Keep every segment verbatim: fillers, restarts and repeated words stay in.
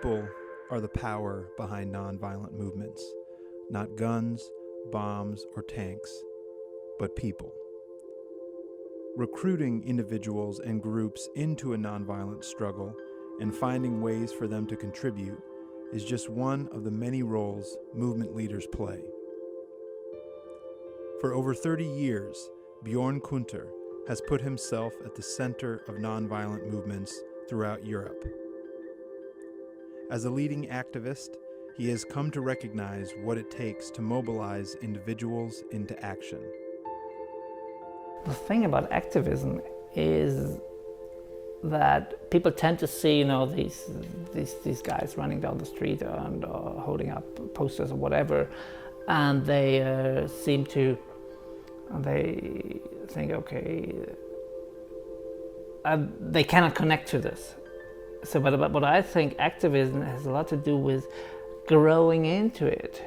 People are the power behind nonviolent movements, not guns, bombs, or tanks, but people. Recruiting individuals and groups into a nonviolent struggle and finding ways for them to contribute is just one of the many roles movement leaders play. For over thirty years, Bjorn Kunter has put himself at the center of nonviolent movements throughout Europe. As a leading activist, he has come to recognize what it takes to mobilize individuals into action. The thing about activism is that people tend to see, you know, these these these guys running down the street and uh, holding up posters or whatever, and they uh, seem to, and they think, okay, and they cannot connect to this. So, but, but, but I think activism has a lot to do with growing into it.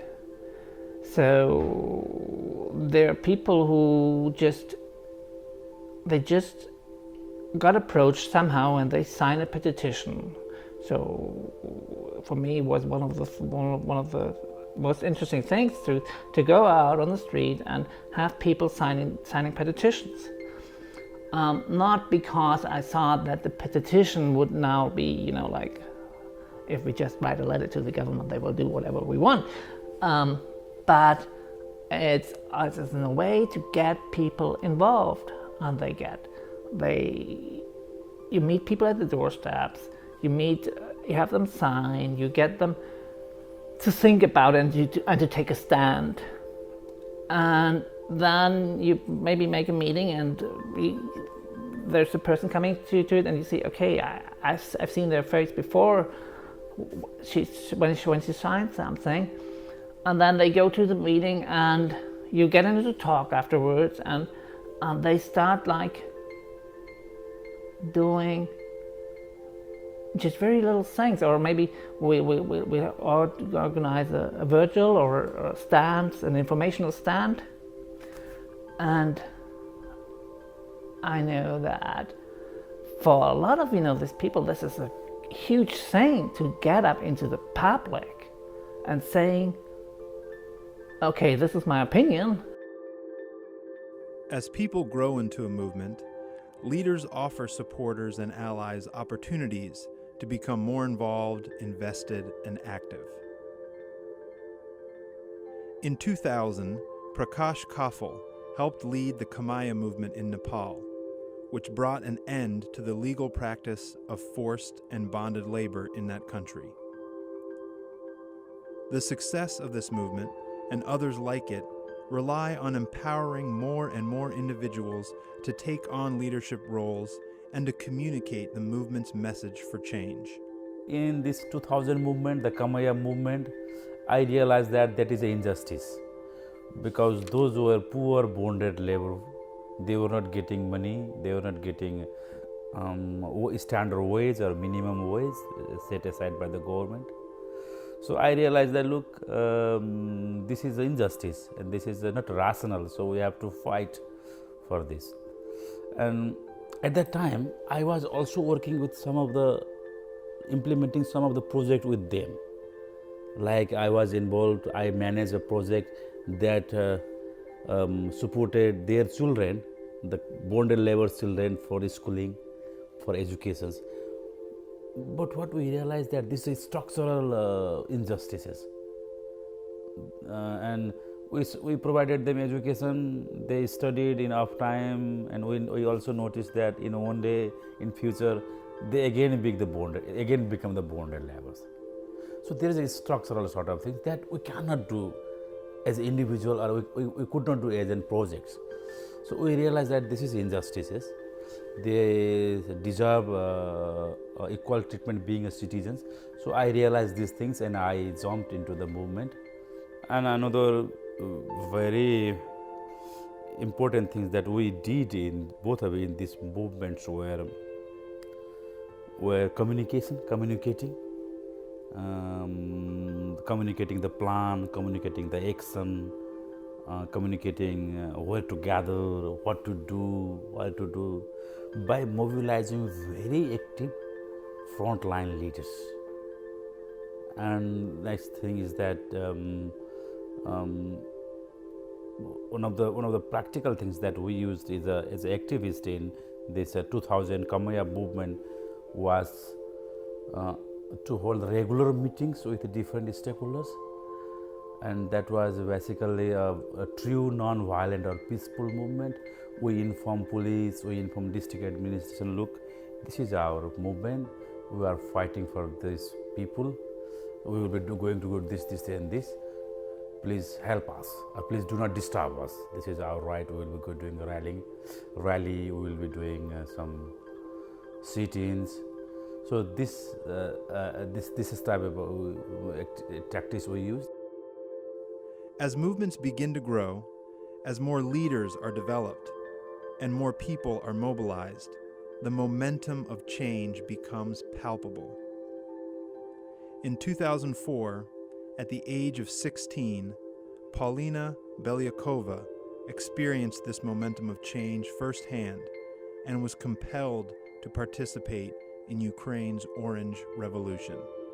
So there are people who just, they just got approached somehow and they signed a petition. So for me, it was one of the one of, one of the most interesting things to to go out on the street and have people signing signing petitions. Um, not because I thought that the petition would now be, you know, like, if we just write a letter to the government, they will do whatever we want. Um, but it's, it's in a way to get people involved, and they get, they, you meet people at the doorsteps, you meet, you have them sign, you get them to think about it and, you, and to take a stand. And then you maybe make a meeting and we, there's a person coming to, to it and you see, okay, I, I've, I've seen their face before she, when, she, when she signed something. And then they go to the meeting and you get into the talk afterwards and, and they start like doing just very little things, or maybe we, we, we, we organize a, a virtual or a stand, an informational stand. And I know that for a lot of, you know, these people, this is a huge thing to get up into the public and saying, okay, this is my opinion. As people grow into a movement, leaders offer supporters and allies opportunities to become more involved, invested, and active. In two thousand, Prakash Kafal helped lead the Kamaya movement in Nepal, which brought an end to the legal practice of forced and bonded labor in that country. The success of this movement, and others like it, rely on empowering more and more individuals to take on leadership roles and to communicate the movement's message for change. In this two thousand movement, the Kamaya movement, I realized that that is an injustice. Because those who were poor, bonded labor, they were not getting money, they were not getting um, standard wage or minimum wage set aside by the government. So I realized that, look, um, this is an injustice and this is not rational, so we have to fight for this. And at that time, I was also working with some of the, implementing some of the project with them. Like I was involved, I managed a project that uh, um, supported their children, the bonded labor children, for schooling, for education. But what we realized that this is structural uh, injustices, uh, and we, we provided them education, they studied enough time, and we, we also noticed that, you know, one day in future they again be the bonded, again become the bonded laborers. So there is a structural sort of thing that we cannot do as an individual, or we, we, we could not do as in projects. So we realized that this is injustices. They deserve uh, uh, equal treatment being a citizens. So I realized these things and I jumped into the movement. And another uh, very important thing that we did in both of in these movements were, were communication, communicating. Um, communicating the plan, communicating the action, uh, communicating uh, where to gather, what to do, what to do, by mobilizing very active frontline leaders. And next thing is that um, um, one of the one of the practical things that we used is a, as an activist in this uh, two thousand Kamaya movement was uh, to hold regular meetings with different stakeholders, and that was basically a, a true non-violent or peaceful movement. We inform police, we inform district administration, look, this is our movement, we are fighting for these people, we will be do, going to do this, this and this, please help us, or please do not disturb us, this is our right, we will be doing a rally, rally we will be doing uh, some sit-ins. So this, uh, uh, this, this is type of uh, tactics we use. As movements begin to grow, as more leaders are developed, and more people are mobilized, the momentum of change becomes palpable. In two thousand four, at the age of sixteen, Paulina Belyakova experienced this momentum of change firsthand and was compelled to participate in Ukraine's Orange Revolution.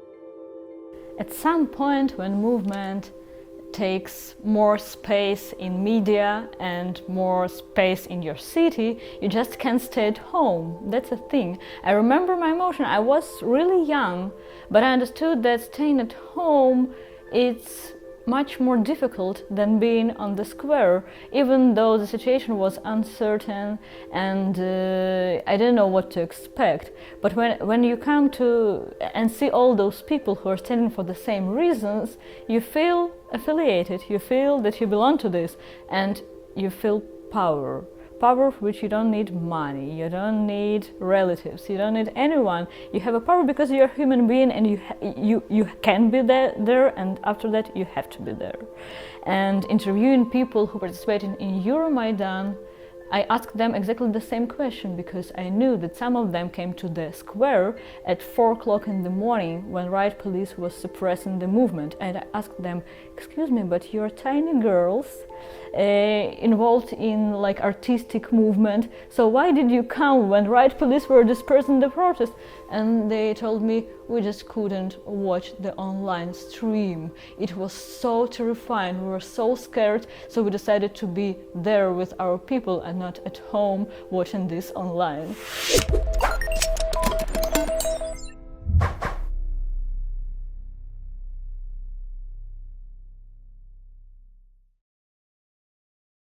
At some point when movement takes more space in media and more space in your city, you just can't stay at home. That's a thing. I remember my emotion. I was really young, but I understood that staying at home it's much more difficult than being on the square, even though the situation was uncertain and uh, I didn't know what to expect. But when, when you come to and see all those people who are standing for the same reasons, you feel affiliated, you feel that you belong to this, and you feel power. Power for which you don't need money, you don't need relatives, you don't need anyone. You have a power because you're a human being and you you you can be there, there and after that you have to be there. And interviewing people who participated in Euromaidan, I asked them exactly the same question because I knew that some of them came to the square at four o'clock in the morning when riot police was suppressing the movement, and I asked them, excuse me, but you're tiny girls uh, involved in like artistic movement, so why did you come when riot police were dispersing the protest? And they told me, we just couldn't watch the online stream. It was so terrifying, we were so scared, so we decided to be there with our people and not at home watching this online.